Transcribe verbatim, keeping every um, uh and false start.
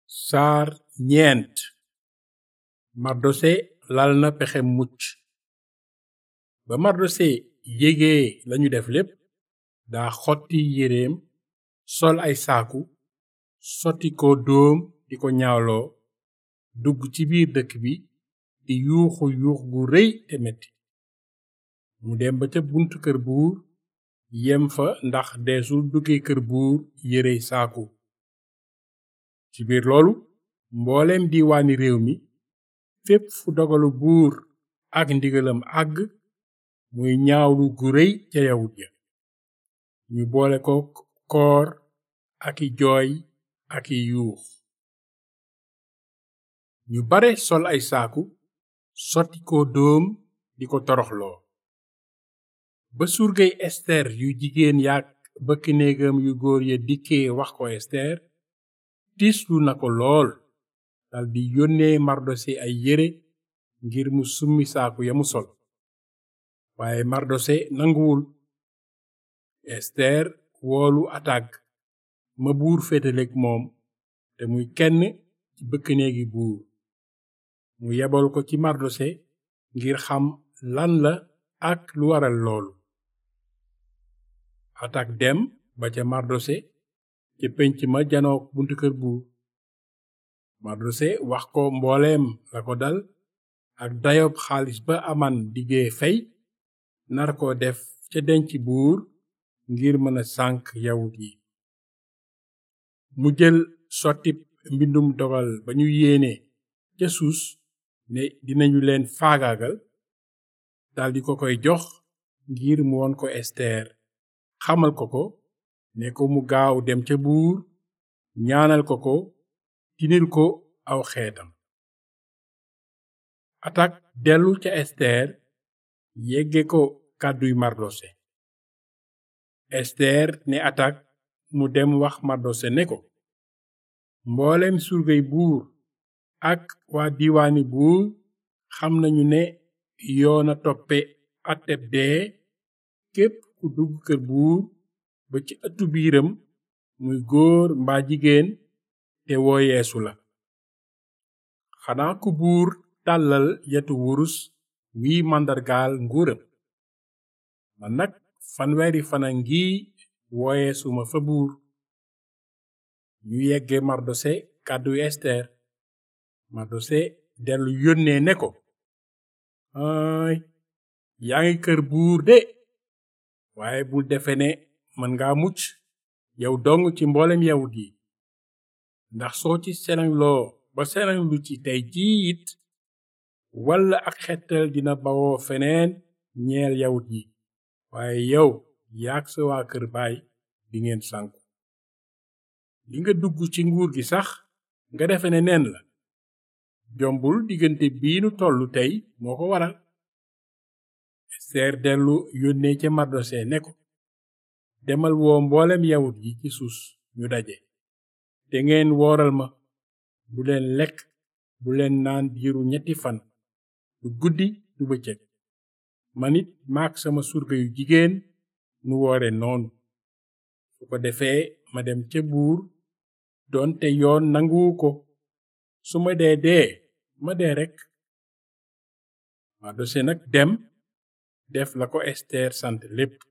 saar ñeent mardose lal na pexe mucc ba mardose yégee lañu def lépp daa xotti yéreem sol ay saaku sotti ko dóom di ko ñaawloo dugg ci biir dëkk bi di yuuxu yuux gu rëy te metti mu dem ba ca buntu kër buur yem fa ndax deesul duggee kër buur yérey saaku ci biir loolu mbooleem diiwaani réew mi fépp fu dogalu buur ak ndigalam àgg muy ñaawlu gu rëy ca yawut ya ñu boole ko koor ak i jooy ak i yuux ñu bare sol ay saaku sotti ko dóom di ko toroxloo ba surgay ester yu jigéen yaak bëkk néegam yu góor ya dikkee wax ko ester tiislu na ko lool daldi yónnee mardose ay yére ngir mu summi saaku ya mu sol waaye mardose nanguwul ester woolu atag ma buur féetaleek moom te muy kenn ci bëkk néegi buur mu yebal ko ci mardose ngir xam lan la ak lu waral loolu atag dem ba ca mardose ca pénc ma janook buntu kër buur mardose wax ko mbooleem la ko dal ak dayob xaalis ba aman diggee fey nar ko def ca denc buur ngir mëna sànk yawut yi mu jël sottib mbindum dogal ba ñu yéene ca suus ne dinañu leen faagaagal daldi ko koy jox ngir mu won ko ester xamal ko ko ne ko mu gaaw dem ca buur ñaanal ko ko tinil ko aw xeetam atak dellu ca ester yegge ko kàdduy mardose ester ne atak mu dem wax mardose ne ko mboolem surgay buur ak waa diiwaani buur xam nañu ne yoona toppe atteb dee képp ku dugg kër buur ba ci ëttu biiram muy góor mbaa jigéen te woo yeesu la xanaa ku buur tàllal yetu wurus wii màndargaal nguuram man nag fanweeri fana ngi wooyeesuma fa buur ñu yegge mardose kàddu ester mardose dellu yónnee ne ko ay yaa ngi kër buur de waaye bul defe ne mën nga mucc yow dong ci mboolem yawut yi ndax soo ci selangloo ba selanglu ci tey jii it walla ak xettal dina bawoo feneen ñeel yawut yi waaye yow yaak sa waa kër baay di ngeen sànku li nga dugg ci nguur gi sax nga defe ne neen la jombul diggante bii nu tollu tey moo ko waral ester dellu yónnee ca mardose ne ko demal woo mboolem yawut yi ci suus ñu daje te ngeen wooral ma bu leen lekk bu leen naan diiru ñetti fan du guddi du bëccëg man it maak sama surga yu jigéen nu woore noonu su ko defee ma dem ca buur doonte yoon nanguwu ko su ma dee dee ma dee rekk mardose nag dem def la ko ester sant lépp